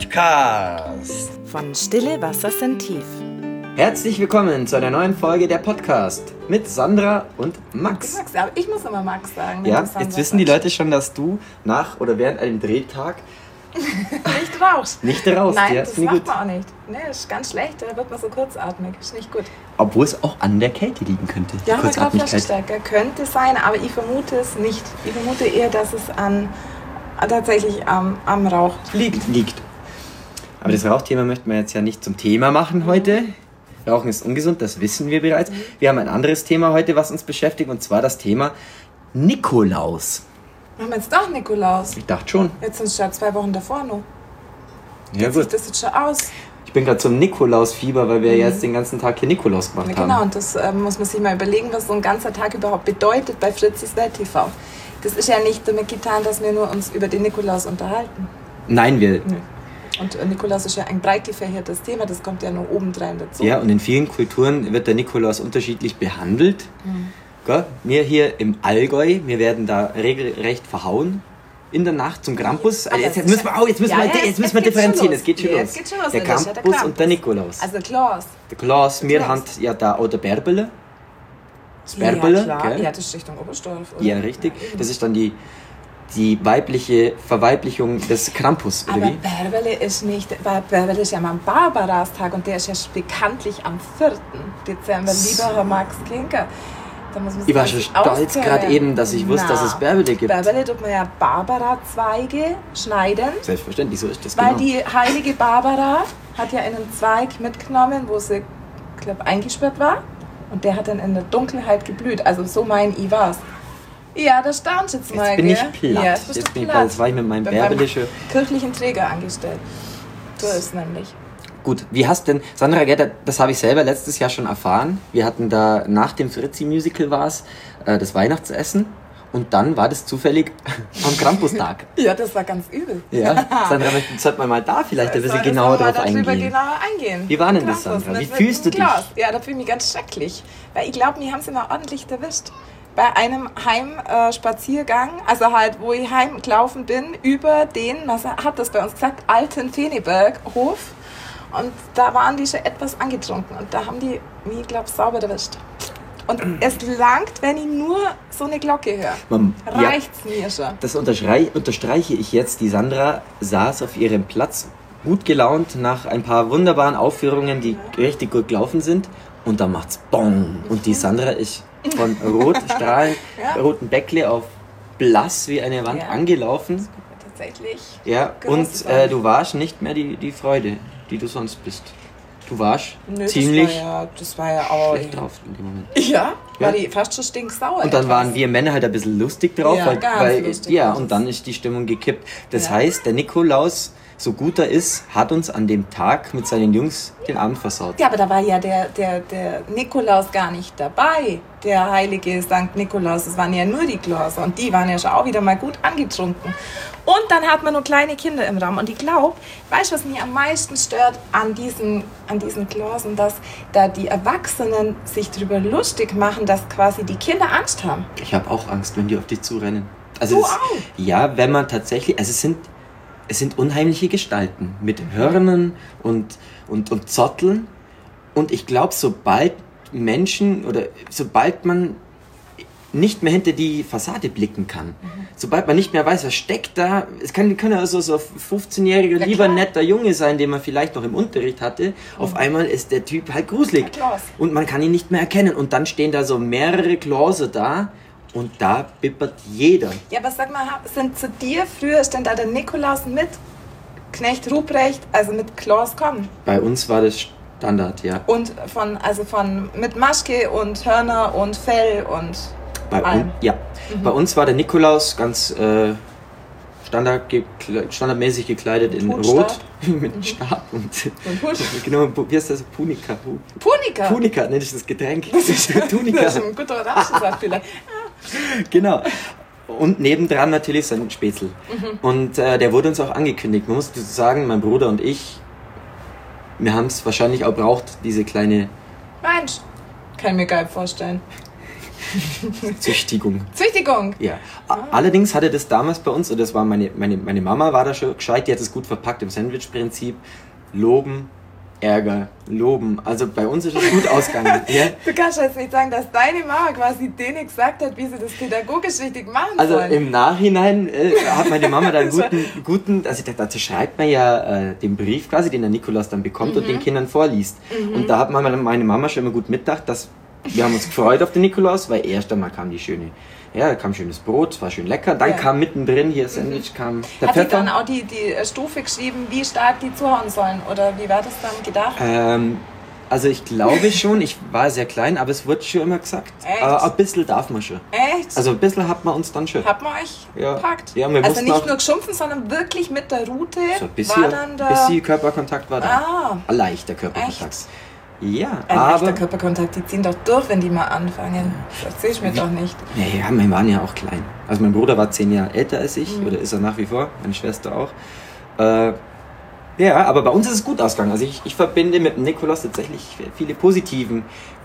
Podcast. Von Stille Wasser sind tief. Herzlich willkommen zu einer neuen Folge der Podcast mit Sandra und Max. Max, aber ich muss immer Max sagen. Ja, jetzt wissen die Leute schon, dass du nach oder während einem Drehtag nicht rauchst. Nicht rauchst. Nein, ja, das nicht macht gut. man auch nicht. Nee, ist ganz schlecht, da wird man so kurzatmig. Ist nicht gut. Obwohl es auch an der Kälte liegen könnte. Die Ja, aber Kurzatmigkeit. Kraftverstärker könnte sein, aber ich vermute es nicht. Ich vermute eher, dass es tatsächlich am Rauch liegt. Aber das Rauchthema möchten wir jetzt ja nicht zum Thema machen heute. Rauchen ist ungesund, das wissen wir bereits. Wir haben ein anderes Thema heute, was uns beschäftigt, und zwar das Thema Nikolaus. Machen wir jetzt doch Nikolaus. Ich dachte schon. Jetzt sind es schon 2 Wochen davor noch. Ja, Wie gut. sieht das jetzt schon aus? Ich bin gerade zum Nikolausfieber, weil wir jetzt den ganzen Tag hier Nikolaus gemacht Ja, haben. genau, und das muss man sich mal überlegen, was so ein ganzer Tag überhaupt bedeutet bei Fritzis Welt TV. Das ist ja nicht damit getan, dass wir nur uns über den Nikolaus unterhalten. Nein, wir... Und Nikolaus ist ja ein breit gefächertes Thema, das kommt ja nur obendrein dazu. Ja, und in vielen Kulturen wird der Nikolaus unterschiedlich behandelt. Gell? Wir hier im Allgäu, wir werden da regelrecht verhauen in der Nacht zum Krampus. Also jetzt müssen wir differenzieren, es geht schon los. Jetzt geht's schon los. Der Das ist Krampus ja und der Nikolaus. Also Klaus. Der Klaus, wir Klaus. haben ja da auch der Bärbele. Das Bärbele, Ja, klar. gell? Ja, das ist Richtung Oberstdorf. Oder? Ja, richtig. Das ist dann die weibliche Verweiblichung des Krampus, oder Aber wie? Bärbele ist nicht, weil Bärbele ist ja am Barbarastag und der ist ja bekanntlich am 4. Dezember. Lieber Herr Max Kinker. Da muss man Ich war sich schon stolz auskennen. gerade eben, dass ich wusste, dass es Bärbele gibt. Bärbele tut man ja Barbara-Zweige schneiden, Selbstverständlich, so ist das, weil genau. die heilige Barbara hat ja einen Zweig mitgenommen, wo sie, glaube eingesperrt war. Und der hat dann in der Dunkelheit geblüht. Also so mein ich war's. Ja, da staunst jetzt mal, Jetzt bin gell? ich platt. Ja, Jetzt bin ich platt. Jetzt war ich mit meinem Bärbele schon... kirchlichen Träger angestellt. So ist es nämlich. Gut, wie hast denn, Sandra, das habe ich selber letztes Jahr schon erfahren. Wir hatten da nach dem Fritzi-Musical das Weihnachtsessen, und dann war das zufällig am Krampustag. Ja, das war ganz übel. Ja, Sandra, sollte man mal da vielleicht ein bisschen genauer drauf eingehen. Genauer eingehen. Wie war denn das, Sandra? Wie fühlst du dich? Ja, da fühle ich mich ganz schrecklich. Weil ich glaube, wir haben sie mal ordentlich erwischt. Bei einem Heimspaziergang, also halt, wo ich heimgelaufen bin, über den, was hat das bei uns gesagt, alten Feneberg-Hof. Und da waren die schon etwas angetrunken. Und da haben die mich, glaube ich, sauber erwischt. Und es langt, wenn ich nur so eine Glocke höre. Reicht's mir schon. Das unterstreiche ich jetzt. Die Sandra saß auf ihrem Platz, gut gelaunt, nach ein paar wunderbaren Aufführungen, die richtig gut gelaufen sind. Und dann macht's BONG. Und die Sandra ist von roten Bäckle auf blass wie eine Wand angelaufen. Tatsächlich. Ja, und du warst nicht mehr die Freude, die du sonst bist. Du warst ziemlich das war ja auch schlecht drauf in dem Moment. Ja, war die fast schon stinksauer. Und dann waren wir Männer halt ein bisschen lustig drauf, Ja, weil ganz lustig. ja, und dann ist die Stimmung gekippt. Das heißt, der Nikolaus, so gut er ist, hat uns an dem Tag mit seinen Jungs den Abend versaut. Ja, aber da war ja der Nikolaus gar nicht dabei. Der heilige Sankt Nikolaus, das waren ja nur die Klauser und die waren ja schon auch wieder mal gut angetrunken. Und dann hat man nur kleine Kinder im Raum. Und ich glaube, weißt du, was mich am meisten stört an diesen Klausen, dass da die Erwachsenen sich darüber lustig machen, dass quasi die Kinder Angst haben. Ich habe auch Angst, wenn die auf dich zurennen. Also Du auch? Ja, wenn man tatsächlich, also es sind unheimliche Gestalten mit Hörnern und Zotteln. Und ich glaube, sobald man nicht mehr hinter die Fassade blicken kann, sobald man nicht mehr weiß, was steckt da, es kann ja also so ein 15-jähriger, lieber netter Junge sein, den man vielleicht noch im Unterricht hatte, auf einmal ist der Typ halt gruselig. Und man kann ihn nicht mehr erkennen. Und dann stehen da so mehrere Klause da. Und da bippert jeder. Ja, aber sag mal, sind zu dir früher, ist denn da der Nikolaus mit Knecht Ruprecht, also mit Klaus kommen? Bei uns war das Standard, ja. Und mit Maschke und Hörner und Fell und allem? Bei uns war der Nikolaus ganz standardmäßig gekleidet in Rot mit Stab und Hut. Genau, wie heißt das? Punika, nenne ich das Getränk. Tunika. Das ist ein guter Ratschlag vielleicht. Genau. Und nebendran natürlich sein Spätzle. Und der wurde uns auch angekündigt. Man muss sagen, mein Bruder und ich, wir haben es wahrscheinlich auch braucht, diese kleine... Mensch, kann ich mir geil vorstellen. Züchtigung. Züchtigung. Ja. Allerdings hatte das damals bei uns, und das war meine Mama war da schon gescheit, die hat es gut verpackt im Sandwich-Prinzip. Loben, Ärger, loben. Also bei uns ist es gut ausgegangen. Ja? Du kannst jetzt nicht sagen, dass deine Mama quasi denen gesagt hat, wie sie das pädagogisch richtig machen also sollen. im Nachhinein hat meine Mama da einen guten, also dazu schreibt man ja den Brief quasi, den der Nikolaus dann bekommt und den Kindern vorliest. Und da hat meine Mama schon immer gut mitgedacht, dass wir haben uns gefreut auf den Nikolaus, weil erst einmal kam da kam schönes Brot, war schön lecker. Dann kam mittendrin hier Sandwich, kam der Hat Pfeffer. sie dann auch die Stufe geschrieben, wie stark die zuhauen sollen? Oder wie war das dann gedacht? Also ich glaube schon, ich war sehr klein, aber es wurde schon immer gesagt. Echt? Ein bisschen darf man schon. Echt? Also ein bisschen hat man uns dann schon. Hat man euch gepackt? Ja, wir also mussten nicht auch nur geschumpfen, sondern wirklich mit der Rute so ein bisschen, war dann da... bisschen Körperkontakt war da. Ah. Ein leichter Körperkontakt. Echt? Ja, Ein aber... leichter Körperkontakt, die ziehen doch durch, wenn die mal anfangen. Das sehe ich mir doch nicht. Ja, wir waren ja auch klein. Also mein Bruder war 10 Jahre älter als ich, oder ist er nach wie vor, meine Schwester auch. Ja, aber bei uns ist es gut ausgegangen. Also ich verbinde mit dem Nikolaus tatsächlich viele positive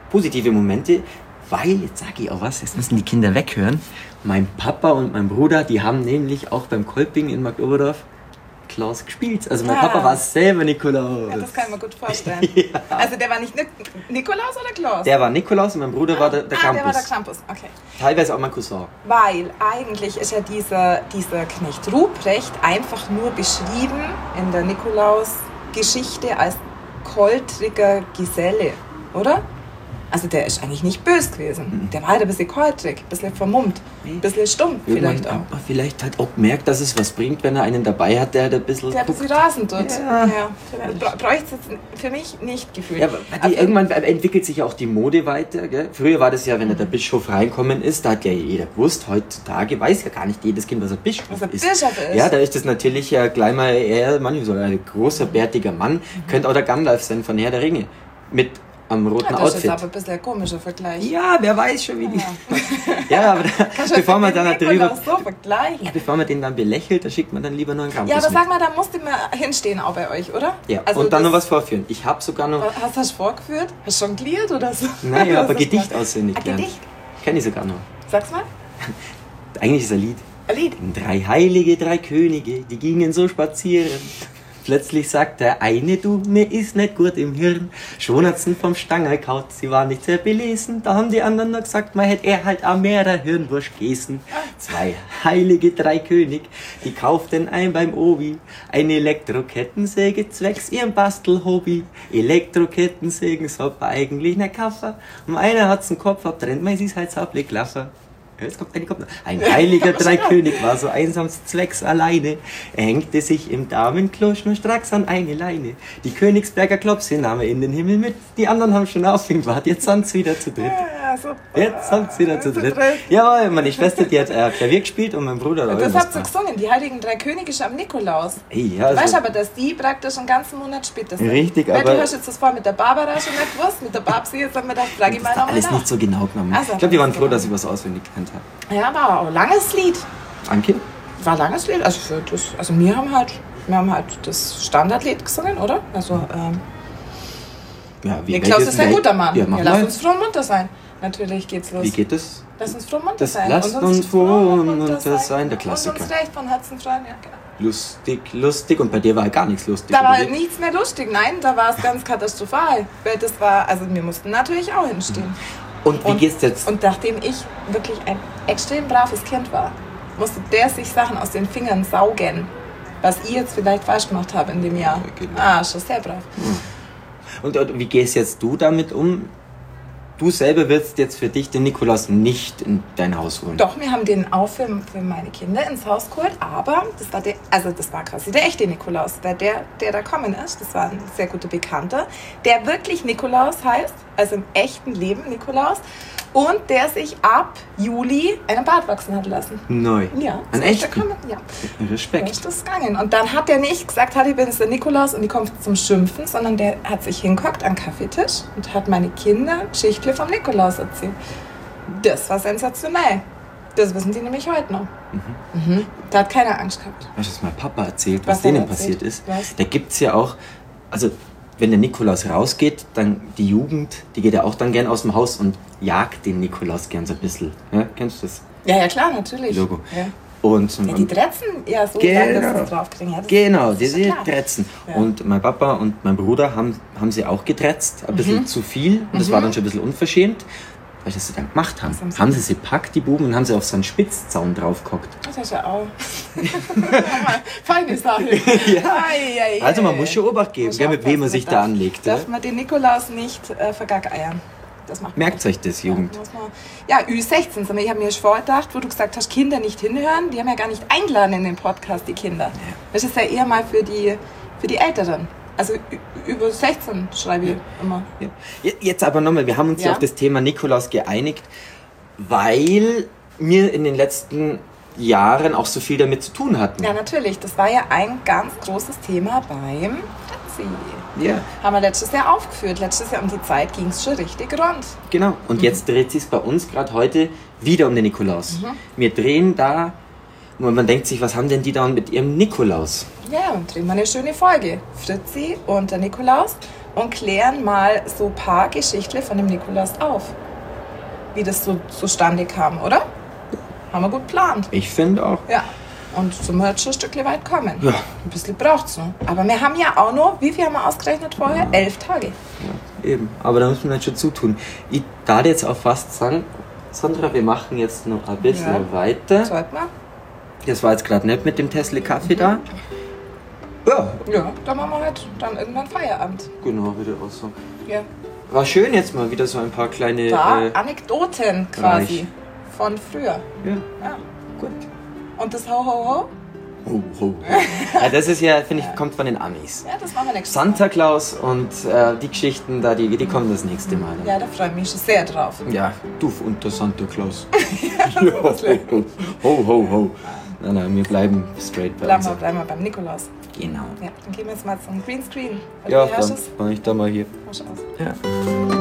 Momente, weil, jetzt sage ich auch was, jetzt müssen die Kinder weghören. Mein Papa und mein Bruder, die haben nämlich auch beim Kolping in Marktoberdorf Klaus gespielt. Also mein Papa war selber Nikolaus. Ja, das kann ich mir gut vorstellen. Ja. Also der war nicht Nikolaus oder Klaus? Der war Nikolaus und mein Bruder war der Krampus. Der war der Krampus, okay. Teilweise auch mein Cousin. Weil eigentlich ist ja dieser Knecht Ruprecht einfach nur beschrieben in der Nikolaus-Geschichte als koltriger Geselle, oder? Also der ist eigentlich nicht böse gewesen. Der war halt ein bisschen koltrig, ein bisschen vermummt, ein bisschen stumm vielleicht auch. Aber vielleicht halt auch gemerkt, dass es was bringt, wenn er einen dabei hat, der ein bisschen... Der ein bisschen rasend tut. Ja. Bräuchte es jetzt für mich nicht gefühlt. Ja, aber irgendwann entwickelt sich ja auch die Mode weiter. Gell? Früher war das ja, wenn der Bischof reinkommen ist, da hat ja jeder gewusst. Heutzutage weiß ja gar nicht jedes Kind, was ein Bischof ist. Ja, da ist das natürlich ja gleich mal eher, so ein großer, bärtiger Mann. Könnte auch der Gandalf sein von Herr der Ringe. Mit am roten Outfit. Das ist aber ein bisschen ein komischer Vergleich. Ja, wer weiß schon, wie die... Ja, aber bevor man dann darüber... bevor man den dann belächelt, da schickt man dann lieber nur einen Krampus. Ja, aber sag mal, da musste man hinstehen auch bei euch, oder? Ja, also und dann noch was vorführen. Ich habe sogar noch... Hast du vorgeführt? Hast du jongliert oder so? Naja, aber Gedicht auswendig. Gedicht? Kenne ich sogar noch. Sag's mal. Eigentlich ist ein Lied. Ein Lied? 3 Heilige, 3 Könige, die gingen so spazieren. Plötzlich sagt der eine, du, mir ist nicht gut im Hirn. Schon hat's ihn vom Stangerl kaut, sie war nicht sehr belesen. Da haben die anderen noch gesagt, man hätte er halt auch mehr der Hirnwurst gegessen. 2 Heilige, 3 König, die kauften ein beim Obi. Eine Elektrokettensäge zwecks ihrem Bastelhobby. Elektrokettensägen soll eigentlich nicht kaufen. Und einer hat's den Kopf abtrennt, man ist halt saublich Klaffer. Jetzt kommt ein heiliger 3 König war so einsam zwecks alleine. Er hängte sich im Damenklo schnurstracks an eine Leine. Die Königsberger Klopse nahm er in den Himmel mit. Die anderen haben schon aufgewahrt. Jetzt sind's wieder zu dritt. Ja, super. Jetzt sind's wieder zu dritt. Ja, meine Schwester, die hat Klavier gespielt und mein Bruder... Das habt ihr gesungen, die heiligen 3 Könige am Nikolaus. Ja, also du weißt aber, dass die praktisch einen ganzen Monat später sind. Richtig, weil aber... Du hast jetzt das vorher mit der Barbara schon nicht gewusst, mit der Babsi, jetzt haben wir gedacht, frag ich mal nochmal alles nicht so genau genommen. Also, ich glaube, die waren froh, dass ich was auswendig gelernt habe. Ja, war auch ein langes Lied. Anke? War ein langes Lied. Also wir haben halt das Standardlied gesungen, oder? Also, ja, wie Klaus ist ein guter Mann. Ja, lass uns froh und munter sein. Natürlich geht's los. Wie geht das? Lass uns froh und munter sein. Lasst uns froh und munter sein, der Klassiker. Und uns recht von Herzen freuen, ja, genau. Lustig. Und bei dir war halt gar nichts lustig. Da war nichts mehr lustig. Nein, da war es ganz katastrophal. Weil das war, also wir mussten natürlich auch hinstehen. Und wie geht's jetzt? Und nachdem ich wirklich ein extrem braves Kind war, musste der sich Sachen aus den Fingern saugen. Was ich jetzt vielleicht falsch gemacht habe in dem Jahr. Ja, genau. Schon sehr brav. Und wie gehst jetzt du damit um? Du selber wirst jetzt für dich den Nikolaus nicht in dein Haus holen. Doch, wir haben den auch für meine Kinder ins Haus geholt, aber das war quasi der echte Nikolaus, weil der da kommen ist, das war ein sehr guter Bekannter, der wirklich Nikolaus heißt, also im echten Leben Nikolaus, und der sich ab Juli einen Bart wachsen hat lassen. Neu? Ja. Ein echter? Ja. Respekt. Ist das gegangen. Und dann hat er nicht gesagt, ich bin jetzt der Nikolaus und die kommt zum Schimpfen, sondern der hat sich hingehockt an den Kaffeetisch und hat meine Kinder Geschichten vom Nikolaus erzählt. Das war sensationell. Das wissen die nämlich heute noch. Da hat keiner Angst gehabt. Hast du das mal Papa erzählt, was denen passiert ist? Was? Da gibt's ja auch, also wenn der Nikolaus rausgeht, dann die Jugend, die geht ja auch dann gern aus dem Haus und jagt den Nikolaus gern so ein bisschen. Ja, kennst du das? Ja, klar, natürlich. Logo. Ja. Und Ja, die Dretzen ja so lang, dass sie es draufkriegen. Ja, genau, das ist diese ja klar. Dretzen. Ja. Und mein Papa und mein Bruder haben sie auch gedretzt, ein bisschen zu viel. Und das war dann schon ein bisschen unverschämt, weil das sie dann gemacht haben. Haben sie gepackt, die Buben, und haben sie auf so einen Spitzzaun draufgehockt. Das ist ja auch. Feine Sache. Ja. Also man muss schon Obacht geben, gell, mit wem man sich da anlegt. Darf man den Nikolaus nicht vergackeiern. Das macht man Merkt nicht. euch das, Jugend. Ja, Ü16. sag mal, ich habe mir schon vorgedacht, wo du gesagt hast, Kinder nicht hinhören. Die haben ja gar nicht eingeladen in den Podcast, die Kinder. Das ist ja eher mal für die Älteren. Also über 16 schreibe ich immer. Ja. Jetzt aber nochmal, wir haben uns ja auf das Thema Nikolaus geeinigt, weil wir in den letzten Jahren auch so viel damit zu tun hatten. Ja, natürlich. Das war ja ein ganz großes Thema beim Fritzi. Ja. Haben wir letztes Jahr aufgeführt. Letztes Jahr um die Zeit ging es schon richtig rund. Genau. Und jetzt dreht sich bei uns gerade heute wieder um den Nikolaus. Wir drehen da, und man denkt sich, was haben denn die da mit ihrem Nikolaus? Ja, und drehen wir eine schöne Folge. Fritzi und der Nikolaus und klären mal so ein paar Geschichten von dem Nikolaus auf. Wie das so zustande kam, oder? Haben wir gut geplant. Ich finde auch. Ja. Und so müssen wir jetzt schon ein Stückchen weit kommen. Ja. Ein bisschen braucht es noch. Aber wir haben ja auch noch, wie viel haben wir ausgerechnet vorher? 11 Tage. Ja, eben. Aber da muss man halt schon zutun. Ich darf jetzt auch fast sagen, Sandra, wir machen jetzt noch ein bisschen weiter. Sollte man? Das war jetzt gerade nicht mit dem Tesla Kaffee da. Ja, Ja, dann machen wir halt dann irgendwann Feierabend. genau, wieder auch so. Ja. War schön jetzt mal wieder so ein paar kleine... Da Anekdoten quasi reich. von früher. ja, Ja. gut. Und das Ho Ho Ho? Ho, ho. Ja, das ist ja, finde ich, kommt von den Amis. Ja, das machen wir nächstes Mal. Santa Claus und die Geschichten da, die kommen das nächste Mal. Ja, da freue ich mich schon sehr drauf. Ja, du unter Santa Claus. Ho, ho, ho. Nein, wir bleiben straight bei uns. Bleiben wir beim Nikolaus. Genau. Ja, dann gehen wir jetzt mal zum Greenscreen. Ja, Wie hörst dann du's? mache ich da mal hier. Mach aus. Ja.